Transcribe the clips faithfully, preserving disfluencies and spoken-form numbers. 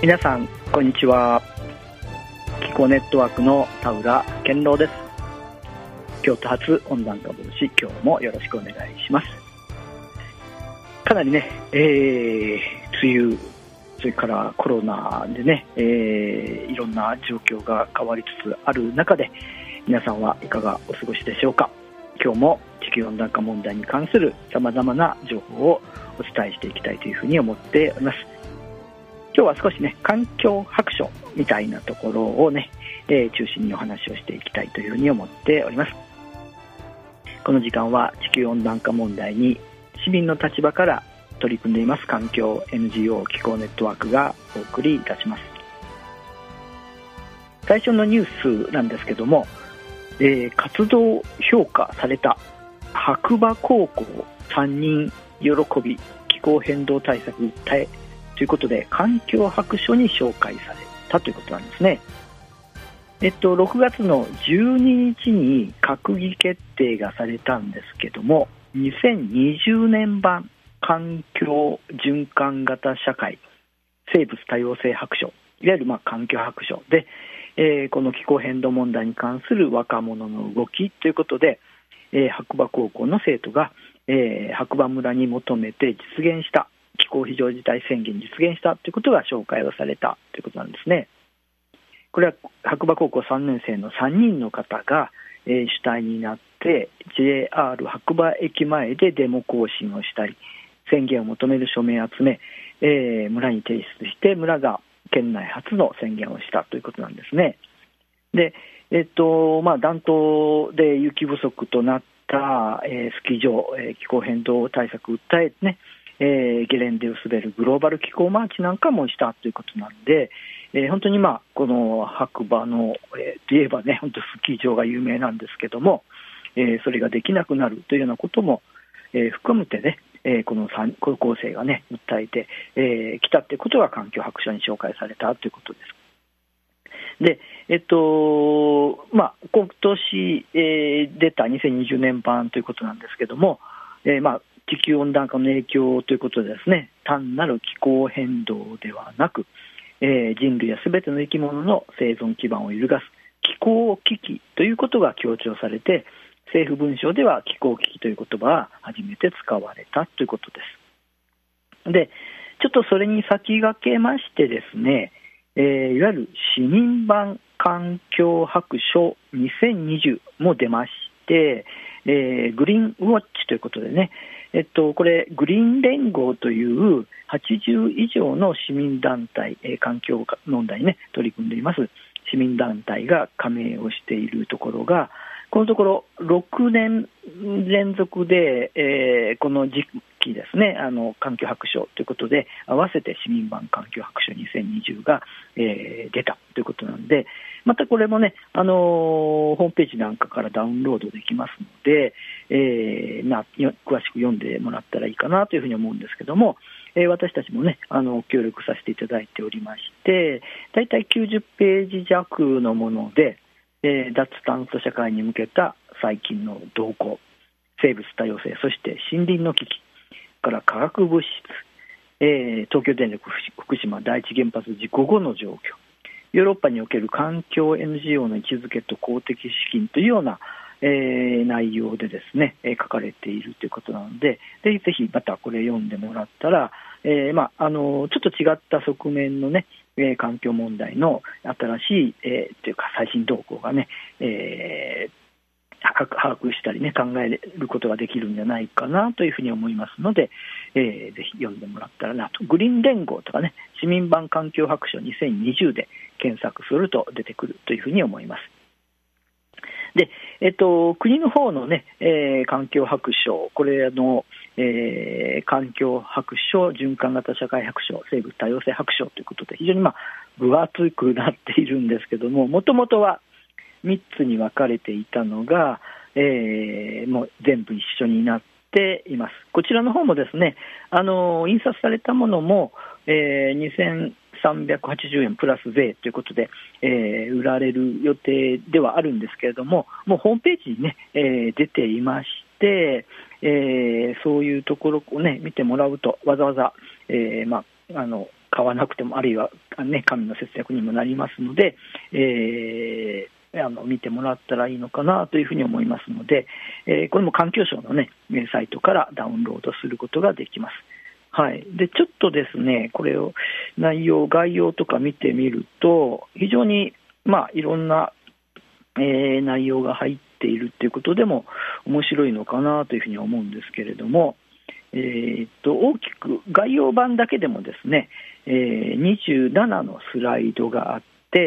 皆さんこんにちは。気候ネットワークの田浦健郎です。京都発温暖化防止、今日もよろしくお願いします。かなりね、えー、梅雨、それからコロナでね、えー、いろんな状況が変わりつつある中で、皆さんはいかがお過ごしでしょうか。今日も地球温暖化問題に関するさまざまな情報をお伝えしていきたいというふうに思っております。今日は少しね、環境白書みたいなところをね、えー、中心にお話をしていきたいというふうに思っております。この時間は地球温暖化問題に市民の立場から取り組んでいます環境 エヌジーオー 気候ネットワークがお送りいたします。最初のニュースなんですけども、えー、活動評価された白馬高校さんにん喜び気候変動対策訴えということで、環境白書に紹介されたということなんですね。えっと、ろくがつのじゅうににちに閣議決定がされたんですけども、にせんにじゅうねん版環境循環型社会生物多様性白書、いわゆるまあ環境白書で、えー、この気候変動問題に関する若者の動きということで、えー、白馬高校の生徒が、えー、白馬村に求めて実現した気候非常事態宣言実現したということが紹介をされたということなんですね。これは白馬高校さんねん生のさんにんの方が、えー、主体になって ジェイアール 白馬駅前でデモ行進をしたり、宣言を求める署名を集め、えー、村に提出して村が県内初の宣言をしたということなんですね。で、えっとまあ、暖冬で雪不足となった、えー、スキー場、えー、気候変動対策を訴えてね、えー、ゲレンデを滑るグローバル気候マーチなんかもしたということなんで、えー、本当にまあこの白馬の、えー、といえばね、本当スキー場が有名なんですけども、えー、それができなくなるというようなことも、えー、含めてね、えー、この高校生がね訴えてき、えー、たということが環境白書に紹介されたということです。で、えっとまあ、今年、えー、出たにせんにじゅうねん版ということなんですけども、えーまあ、地球温暖化の影響ということでですね、単なる気候変動ではなく、えー、人類やすべての生き物の生存基盤を揺るがす気候危機ということが強調されて、政府文書では気候危機という言葉が初めて使われたということです。で、ちょっとそれに先駆けましてですね、えー、いわゆる市民版環境白書にせんにじゅうも出まして、えー、グリーンウォッチということでね、えっと、これグリーン連合というはちじゅういじょうの市民団体、えー、環境問題に、ね、取り組んでいます市民団体が加盟をしているところが、このところろくねん連続で、えー、この時期ですね、あの環境白書ということで合わせて市民版環境白書にせんにじゅうが、えー、出たということなんで、またこれもね、あのー、ホームページなんかからダウンロードできますので、えー、な詳しく読んでもらったらいいかなというふうに思うんですけども、えー、私たちもね、あの協力させていただいておりまして、だいたいきゅうじゅっページ弱のもので、えー、脱炭素社会に向けた最近の動向、生物多様性、そして森林の危機から化学物質、えー、東京電力福島第一原発事故後の状況、ヨーロッパにおける環境 エヌジーオー の位置づけと公的資金というような、えー、内容でですね、えー、書かれているということなので、ぜひぜひまたこれ読んでもらったら、えーまあ、あのちょっと違った側面のね、えー、環境問題の新しい、えー、というか最新動向がね、えー、把握したりね、考えることができるんじゃないかなというふうに思いますので、えー、ぜひ読んでもらったらなと。グリーン連合とかね、市民版環境白書にせんにじゅうで検索すると出てくるというふうに思います。で、えっと、国の方のね、えー、環境白書、これの、えー、環境白書、循環型社会白書、生物多様性白書ということで、非常にまあ分厚くなっているんですけども、もともとはみっつに分かれていたのが、えー、もう全部一緒になっています。こちらの方もですね、あの印刷されたものも、えー、にせんさんびゃくはちじゅうえんプラス税ということで、えー、売られる予定ではあるんですけれども、もうホームページに、ねえー、出ていまして、えー、そういうところを、ね、見てもらうとわざわざ、えーまあ、あの買わなくても、あるいは、ね、紙の節約にもなりますので、えー、あの見てもらったらいいのかなというふうに思いますので、えー、これも環境省の、ね、サイトからダウンロードすることができます。はい、でちょっとですね、これを内容、概要とか見てみると、非常に、まあ、いろんな、えー、内容が入っているということでも面白いのかなというふうに思うんですけれども、えー、っと大きく概要版だけでもですね、えー、にじゅうななのスライドがあって、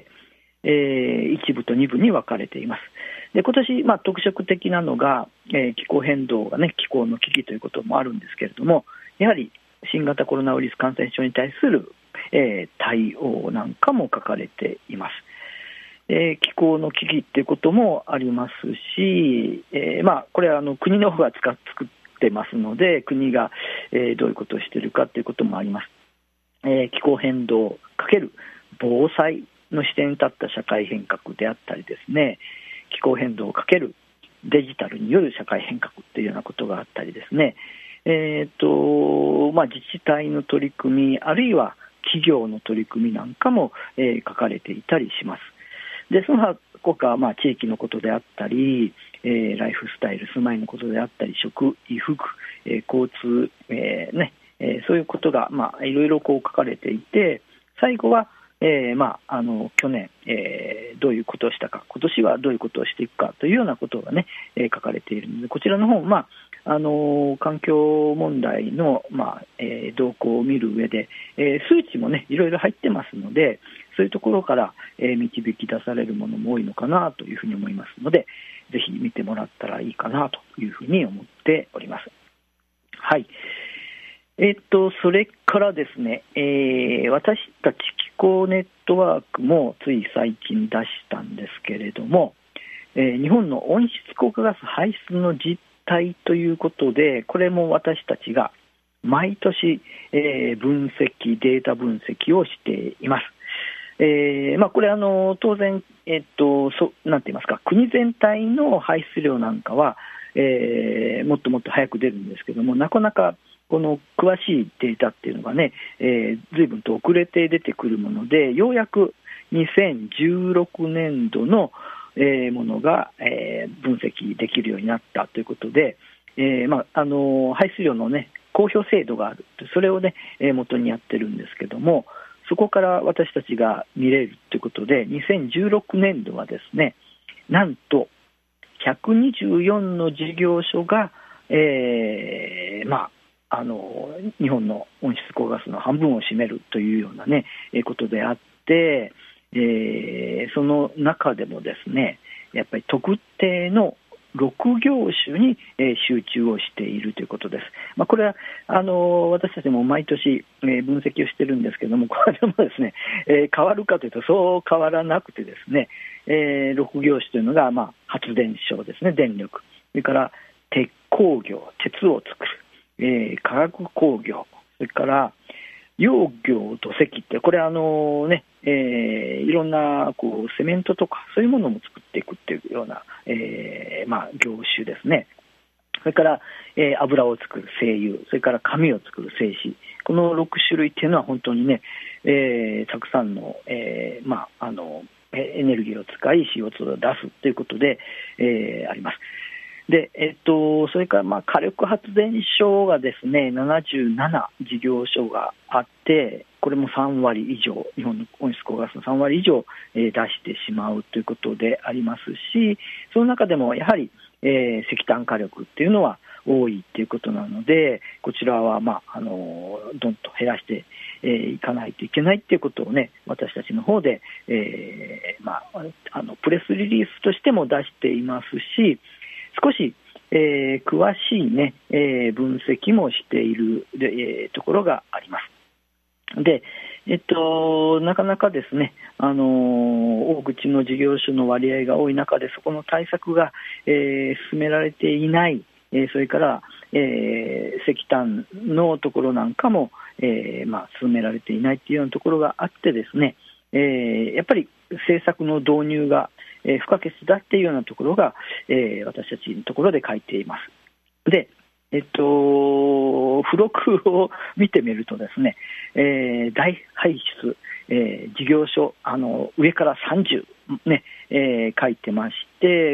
えー、いち部とに部に分かれています。で今年、まあ、特色的なのが、えー、気候変動が、ね、気候の危機ということもあるんですけれども、やはり新型コロナウイルス感染症に対する、えー、対応なんかも書かれています。えー、気候の危機ということもありますし、えーまあ、これはあの国の方が作ってますので、国が、えー、どういうことをしているかということもあります。えー、気候変動×防災の視点に立った社会変革であったりですね、気候変動×デジタルによる社会変革というようなことがあったりですね、えーとまあ、自治体の取り組み、あるいは企業の取り組みなんかも、えー、書かれていたりします。でその他、まあ、地域のことであったり、えー、ライフスタイル、住まいのことであったり、食、衣服、えー、交通、えーねえー、そういうことが、まあ、いろいろこう書かれていて、最後は、えーまあ、あの去年、えー、どういうことをしたか、今年はどういうことをしていくかというようなことが、ねえー、書かれているので、こちらの方、まああのー、環境問題の、まあえー、動向を見る上で、えー、数値も、ね、いろいろ入ってますので、そういうところから、えー、導き出されるものも多いのかなというふうに思いますので、ぜひ見てもらったらいいかなというふうに思っております。はい。えっと、それからですね、えー、私たち気候ネットワークもつい最近出したんですけれども、えー、日本の温室効果ガス排出の実態ということで、これも私たちが毎年、えー、分析、データ分析をしています。えーまあ、これあの当然、えっと、そなんて言いますか、国全体の排出量なんかは、えー、もっともっと早く出るんですけども、なかなかこの詳しいデータっていうのがね、えー、随分と遅れて出てくるもので、ようやくにせんじゅうろくねんどの、えー、ものが、えー、分析できるようになったということで、えーまあ、あの排出量の、ね、公表制度がある、それを、ね、元にやってるんですけども、そこから私たちが見れるということで、にせんじゅうろくねんどはですね、なんとひゃくにじゅうよんの事業所が、えーまあ、あの日本の温室効果ガスの半分を占めるというような、ね、ことであって、えー、その中でもですね、やっぱり特定のろく業種に集中をしているということです。まあ、これはあの私たちも毎年分析をしているんですけれども、これでもですね、えー、変わるかというとそう変わらなくてですね、えー、ろく業種というのが、まあ、発電所ですね、電力、それから鉄鋼業、鉄を作る、えー、化学工業、それから溶業、土石って、これあのね、えー、いろんなこうセメントとかそういうものも作っていくっていうような、えーまあ、業種ですね。それから、えー、油を作る精油、それから紙を作る製紙、このろくしゅるいっていうのは本当にね、えー、たくさんの、えーまあ、あのエネルギーを使い シーオーツー を出すということで、えー、あります。でえっと、それからまあ火力発電所がですね、ななじゅうなな事業所があって、これもさんわり以上、日本の温室効果ガスのさんわり以上、えー、出してしまうということでありますし、その中でもやはり、えー、石炭火力っていうのは多いということなので、こちらは、まあ、あのどんと減らしてい、えー、かないといけないということをね、私たちの方で、えーまあ、あのプレスリリースとしても出していますし、少し、えー、詳しい、ねえー、分析もしている、えー、ところがあります。で、えっと、なかなかですね、あのー、大口の事業所の割合が多い中で、そこの対策が、えー、進められていない、えー、それから、えー、石炭のところなんかも、えーまあ、進められていないというようなところがあってですね、えー、やっぱり政策の導入がえー、不可欠だっていうようなところが、えー、私たちのところで書いています。で、 えっと、付録を見てみるとですね、えー、大排出、えー、事業所、あの上からさんじゅう、ねえー、書いてまして、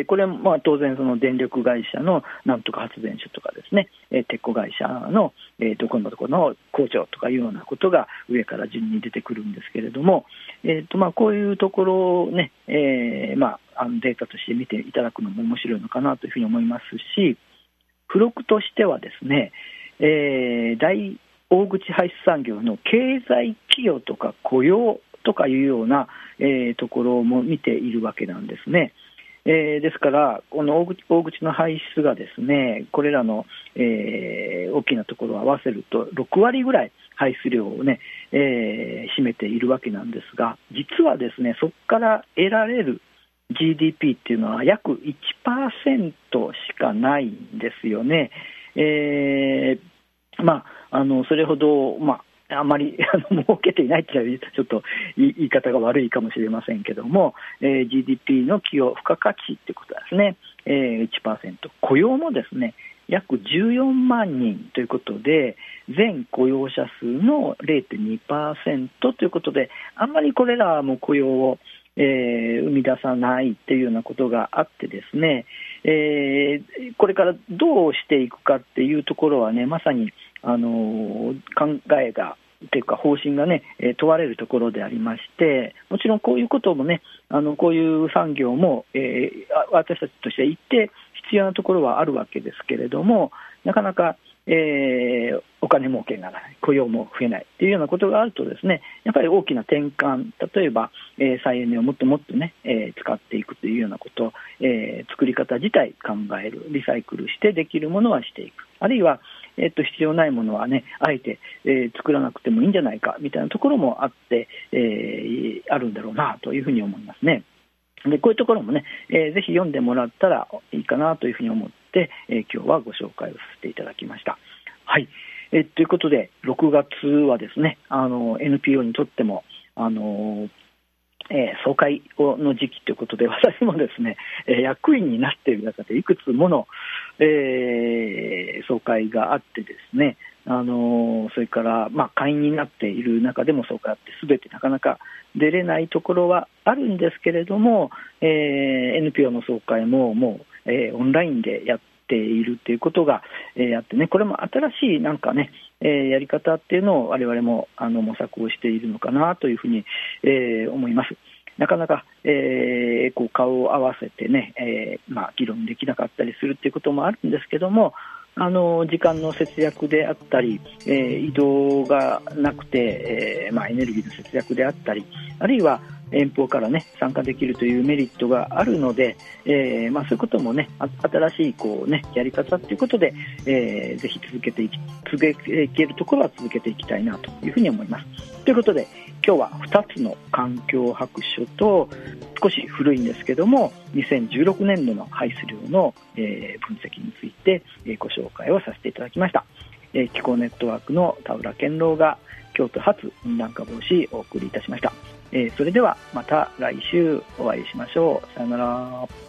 これはまあ当然その電力会社のなんとか発電所とかですね、えー、鉄鋼会社の、えー、どこのどこの工場とかいうようなことが上から順に出てくるんですけれども、えーとまあ、こういうところをね、えーまあ、あのデータとして見ていただくのも面白いのかなというふうに思いますし、付録としてはですね、えー、大大口排出産業の経済企業とか雇用とかいうような、えー、ところも見ているわけなんですね。えー、ですからこの大口、大口の排出がですね、これらの、えー、大きなところを合わせるとろくわりぐらい排出量をね、えー、占めているわけなんですが、実はですね、そこから得られる ジーディーピー っていうのは約 いちパーセント しかないんですよね。えー、まあ、あのそれほど、まあ、あまりあの儲けていないというとちょっと言い方が悪いかもしれませんけども、えー、ジーディーピー の企業付加価値ということですね、えー、いちパーセント、雇用もですね約じゅうよんまんにんということで、全雇用者数の れいてんにパーセント ということで、あんまりこれらも雇用をえー、生み出さないというようなことがあってですね、えー、これからどうしていくかっていうところはね、まさに、あのー、考えがというか方針がね、えー、問われるところでありまして、もちろんこういうこともね、あのこういう産業も、えー、私たちとしては一定必要なところはあるわけですけれども、なかなかえー、お金儲けがない、雇用も増えないというようなことがあるとですね、やっぱり大きな転換、例えば、えー、再エネをもっともっとね、えー、使っていくというようなこと、えー、作り方自体考える、リサイクルしてできるものはしていく、あるいは、えー、と必要ないものはね、あえて、えー、作らなくてもいいんじゃないかみたいなところもあって、えー、あるんだろうなというふうに思いますね。でこういうところもね、えー、ぜひ読んでもらったらいいかなというふうに思って、えー、今日はご紹介をさせていただきました。はい、えー、ということでろくがつはですね、あの エヌピーオー にとってもあの、えー、総会の時期ということで、私もですね、えー、役員になっている中でいくつもの、えー、総会があってですね、あのそれから、まあ、会員になっている中でも総会あって、すべてなかなか出れないところはあるんですけれども、えー、エヌピーオー の総会ももう、えー、オンラインでやっているということが、えー、あってね、これも新しいなんかね、えー、やり方っていうのを我々もあの模索をしているのかなというふうに、えー、思います。なかなか、えー、こう顔を合わせてね、えーまあ、議論できなかったりするということもあるんですけども、あの時間の節約であったり、えー、移動がなくて、えーまあ、エネルギーの節約であったり、あるいは遠方から、ね、参加できるというメリットがあるので、えーまあ、そういうことも、ね、新しいこう、ね、やり方ということで、えー、ぜひ続けていき続けていけるところは続けていきたいなというふうに思います。ということで今日はふたつの環境白書と、少し古いんですけどもにせんじゅうろくねんどの排出量の、えー、分析について、えー、ご紹介をさせていただきました。えー、気候ネットワークの田浦健郎が京都発温暖化防止をお送りいたしました。えー、それではまた来週お会いしましょう。さよなら。